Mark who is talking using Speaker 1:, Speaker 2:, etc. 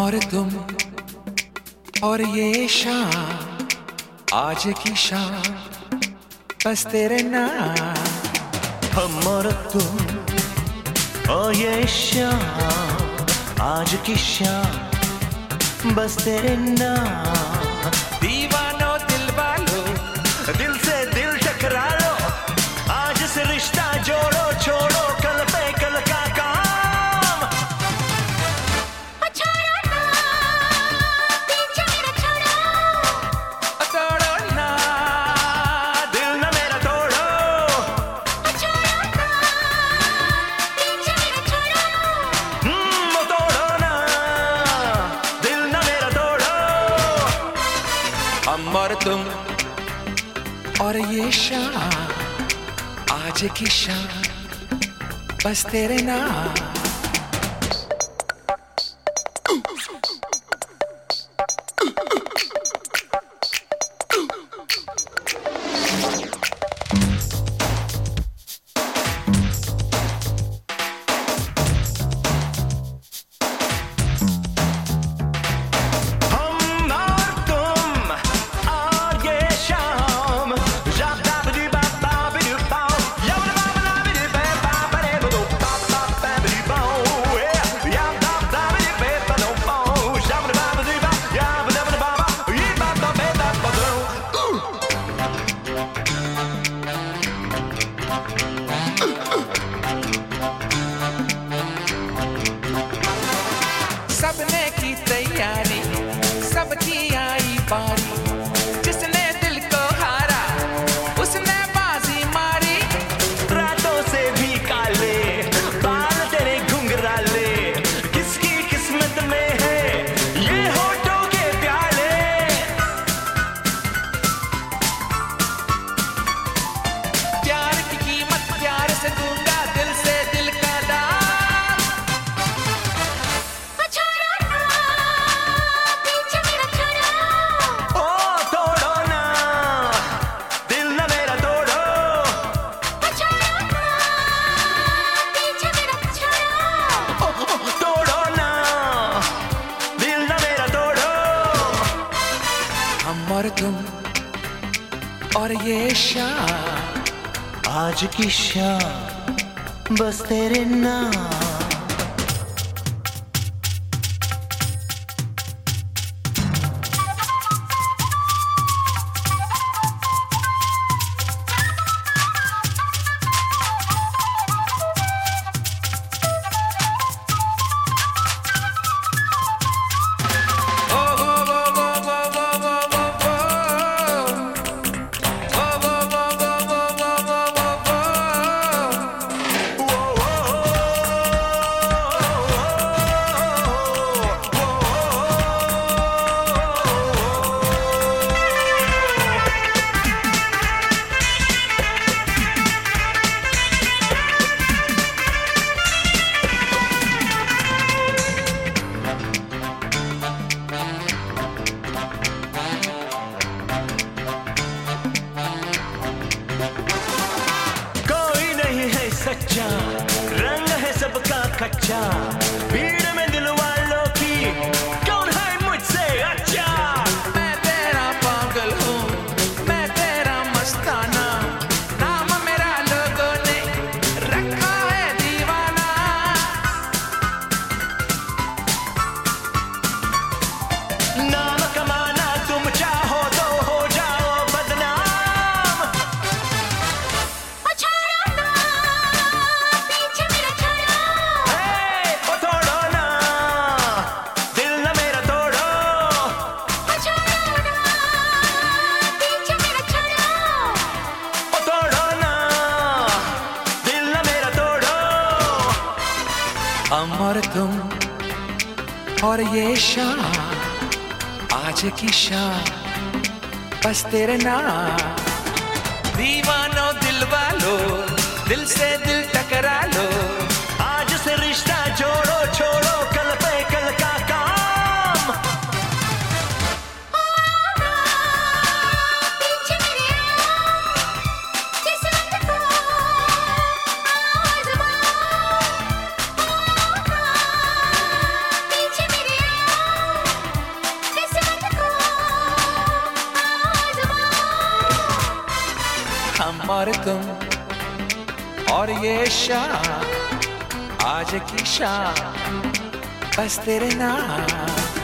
Speaker 1: और तुम और ये शाम, आज की शाम बस तेरे नाम।
Speaker 2: हम और तुम और ये शाम, आज की शाम बस तेरे नाम।
Speaker 1: दीवानो दिल वालो,
Speaker 2: दिल से दिल टकरा लो, आज से रिश्ता जोड़ो, छोड़ो कल पे कल का काम।
Speaker 1: तोड़ो ना
Speaker 2: दिल न मेरा तोड़ो, तोड़ो ना दिल न मेरा तोड़ो।
Speaker 1: हम और तुम और ये शाम, आज की शाम बस तेरे नाम। सबने की तैयारी, सबकी आई बारी, जिसने दिल को हारा उसने बाजी मारी।
Speaker 2: रातों से भी काले बाल तेरे घुंघराले, किसकी किस्मत में है ये होठों के प्याले।
Speaker 1: प्यार की कीमत प्यार से दूंगा, दिल से दिल का दाम। हम और तुम और ये शाम,
Speaker 2: आज की शाम बस तेरे नाम। सच्चा रंग है सबका कच्चा, भीड़ में दिल वालों की कौन है मुझसे अच्छा।
Speaker 1: मैं तेरा पागल हूँ, मैं तेरा मस्ताना, नाम मेरा लोगों ने रखा है दीवाना।
Speaker 2: नाम कमाना तुम चाहो तो हो जाओ बदनाम।
Speaker 1: हम और तुम और ये शाम, आज की शाम बस तेरे नाम। दीवानो दिल वालो, दिल से दिल टकरा लो,
Speaker 2: आज से रिश्ता जोड़ो, छोड़ो कल पे कल का काम।
Speaker 1: और तुम और ये शाम, आज की शाम बस तेरे नाम।